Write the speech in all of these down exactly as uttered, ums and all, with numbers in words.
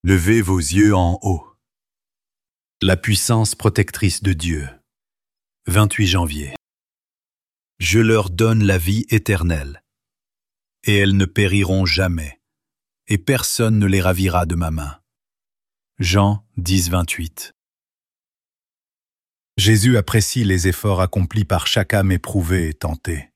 Levez vos yeux en haut. La puissance protectrice de Dieu. vingt-huit janvier. Je leur donne la vie éternelle, et elles ne périront jamais, et personne ne les ravira de ma main. Jean dix, vingt-huit. Jésus apprécie les efforts accomplis par chaque âme éprouvée et tentée.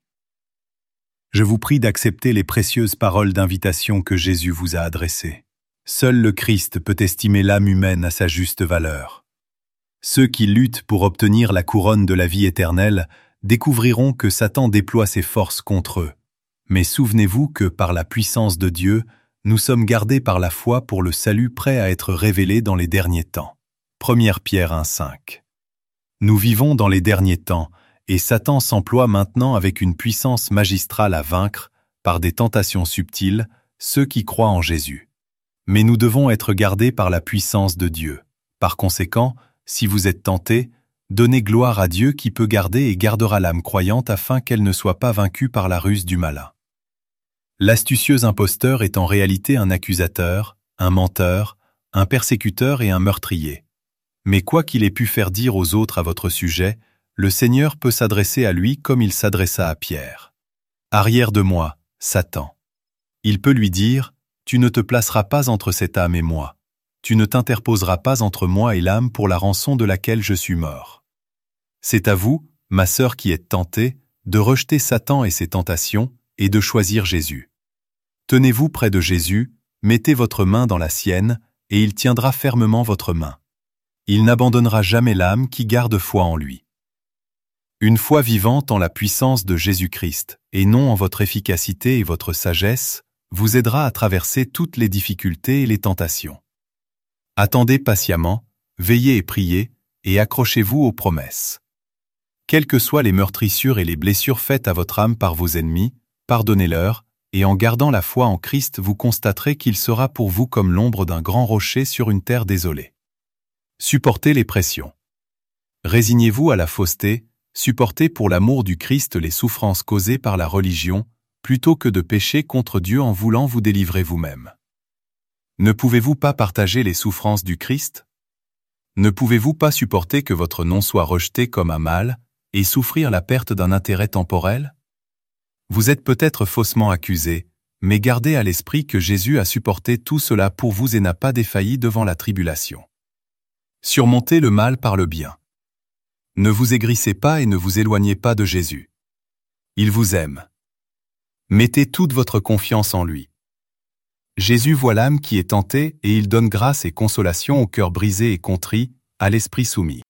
Je vous prie d'accepter les précieuses paroles d'invitation que Jésus vous a adressées. Seul le Christ peut estimer l'âme humaine à sa juste valeur. Ceux qui luttent pour obtenir la couronne de la vie éternelle découvriront que Satan déploie ses forces contre eux. Mais souvenez-vous que par la puissance de Dieu, nous sommes gardés par la foi pour le salut prêt à être révélé dans les derniers temps. première Pierre un, cinq. Nous vivons dans les derniers temps, et Satan s'emploie maintenant avec une puissance magistrale à vaincre, par des tentations subtiles, ceux qui croient en Jésus. Mais nous devons être gardés par la puissance de Dieu. Par conséquent, si vous êtes tentés, donnez gloire à Dieu qui peut garder et gardera l'âme croyante afin qu'elle ne soit pas vaincue par la ruse du malin. L'astucieux imposteur est en réalité un accusateur, un menteur, un persécuteur et un meurtrier. Mais quoi qu'il ait pu faire dire aux autres à votre sujet, le Seigneur peut s'adresser à lui comme il s'adressa à Pierre. « Arrière de moi, Satan !» Il peut lui dire « Tu ne te placeras pas entre cette âme et moi. Tu ne t'interposeras pas entre moi et l'âme pour la rançon de laquelle je suis mort. » C'est à vous, ma sœur qui êtes tentée, de rejeter Satan et ses tentations et de choisir Jésus. Tenez-vous près de Jésus, mettez votre main dans la sienne, et il tiendra fermement votre main. Il n'abandonnera jamais l'âme qui garde foi en lui. Une foi vivante en la puissance de Jésus-Christ, et non en votre efficacité et votre sagesse, vous aidera à traverser toutes les difficultés et les tentations. Attendez patiemment, veillez et priez, et accrochez-vous aux promesses. Quelles que soient les meurtrissures et les blessures faites à votre âme par vos ennemis, pardonnez-leur, et en gardant la foi en Christ, vous constaterez qu'il sera pour vous comme l'ombre d'un grand rocher sur une terre désolée. Supportez les pressions. Résignez-vous à la fausseté, supportez pour l'amour du Christ les souffrances causées par la religion, plutôt que de pécher contre Dieu en voulant vous délivrer vous-même. Ne pouvez-vous pas partager les souffrances du Christ? Ne pouvez-vous pas supporter que votre nom soit rejeté comme un mal et souffrir la perte d'un intérêt temporel? Vous êtes peut-être faussement accusé, mais gardez à l'esprit que Jésus a supporté tout cela pour vous et n'a pas défailli devant la tribulation. Surmontez le mal par le bien. Ne vous aigrissez pas et ne vous éloignez pas de Jésus. Il vous aime. Mettez toute votre confiance en lui. Jésus voit l'âme qui est tentée et il donne grâce et consolation au cœur brisé et contrit, à l'esprit soumis.